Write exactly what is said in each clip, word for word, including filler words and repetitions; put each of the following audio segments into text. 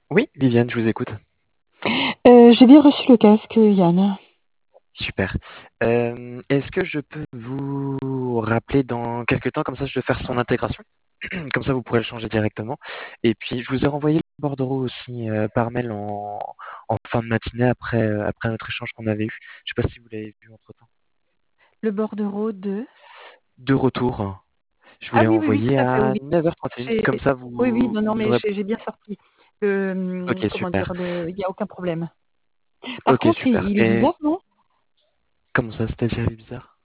Oui, Viviane, je vous écoute. Euh, j'ai bien reçu le casque, Yann. Super. Euh, est-ce que je peux vous rappeler dans quelques temps, comme ça je vais faire son intégration, comme ça vous pourrez le changer directement. Et puis je vous ai renvoyé le bordereau aussi euh, par mail en, en fin de matinée après, euh, après notre échange qu'on avait eu. Je sais pas si vous l'avez vu entre-temps. Le bordereau de... De retour, je vous Ah l'ai oui, oui, oui, tout envoyé à fait, à oui. neuf heures trente et un. J'ai- Comme ça Oui, oui, vous, non, non, vous mais aurez... j'ai j'ai bien sorti. Le, hum, Ok, comment dire, super. le... il n'y a aucun problème. Par Ok, contre, il, super. il est Et bizarre, non? comment ça, c'est-à-dire bizarre?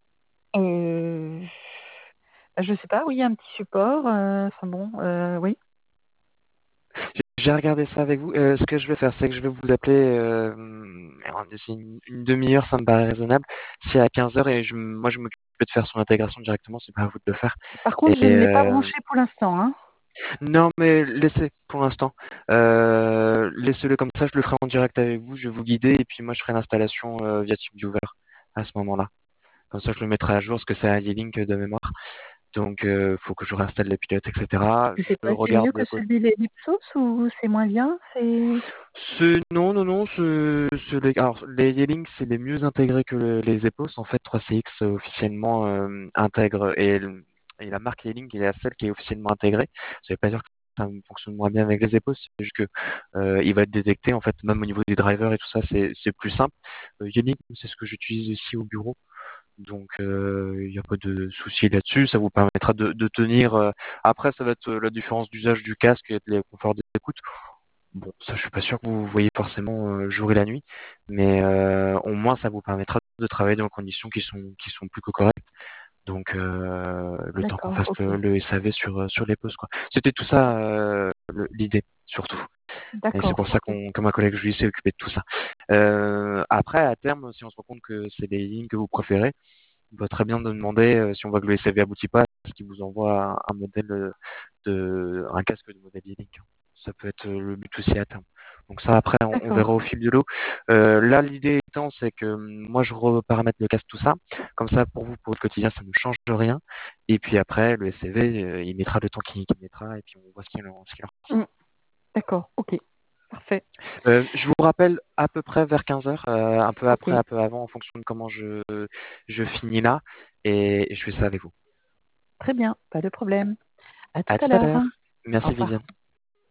Euh... bah, je sais pas, oui, il y a un petit support. euh, Enfin bon, euh, oui. J'ai regardé ça avec vous. Euh, ce que je vais faire, c'est que je vais vous appeler euh, d'ici une, une demi-heure, ça me paraît raisonnable. Si à quinze heures et je, m- moi je m'occupe de faire son intégration directement, c'est pas à vous de le faire. Par Et contre, je ne l'ai pas euh, branché pour l'instant, hein. non, mais laissez pour l'instant. Euh, laissez-le comme ça, je le ferai en direct avec vous, je vais vous guider et puis moi je ferai l'installation euh, via TeamViewer à ce moment-là. Comme ça, je le mettrai à jour parce que c'est un E-Link de mémoire. Donc, euh, faut que je réinstalle les pilotes, et cetera. Je C'est quoi? C'est regarde mieux que de celui de l'Ipsos ou c'est moins bien? C'est... Ce, non, non, non, ce, ce, les, alors, les Yeeling, c'est les mieux intégrés que le- les Epos. En fait, trois C X euh, officiellement euh, intègre et, le- et la marque Yeeling est la seule qui est officiellement intégrée. Ça veut pas dire que ça fonctionne moins bien avec les Epos, c'est juste que euh, il va être détecté. En fait, même au niveau des drivers et tout ça, c'est c'est plus simple. Euh, Yeeling, c'est ce que j'utilise ici au bureau. Donc, euh, il n'y a pas de souci là-dessus. Ça vous permettra de, de tenir. euh, Après, ça va être euh, la différence d'usage du casque et les conforts d'écoute. Bon, ça, je suis pas sûr que vous voyez forcément euh, jour et la nuit, mais euh, au moins ça vous permettra de travailler dans des conditions qui sont qui sont plus que correctes. Donc euh, le temps qu'on D'accord, fasse ok. le, le S A V sur euh, sur les pauses quoi. C'était tout ça euh, le- l'idée surtout. Et c'est D'accord, pour ça ok. qu'on que ma collègue Julie s'est occupée de tout ça. Euh, après à terme, si on se rend compte que c'est les lignes que vous préférez, on peut très bien nous demander euh, si on voit que le S A V aboutit pas, ce qui vous envoie un, un modèle euh, de un casque de modèle E-Link. Ça peut être euh, le but aussi à terme. Donc ça après on, on D'accord, verra au fil de l'eau. Euh, là l'idée étant c'est que hum, moi je reparamètre le casque tout ça. Comme ça pour vous pour votre quotidien ça ne change rien. Et puis après le S C V euh, il mettra le temps qu'il qu'il mettra et puis on voit ce qu'il en, ce qu'il en ressort. hum, d'accord, ok. Parfait. Euh, je vous rappelle à peu près vers quinze heures, euh, un peu Ok. après, un peu avant en fonction de comment je, je finis là et, et je fais ça avec vous. Très bien, pas de problème. À tout À à tout à l'heure. l'heure. Au Merci revoir. Viviane.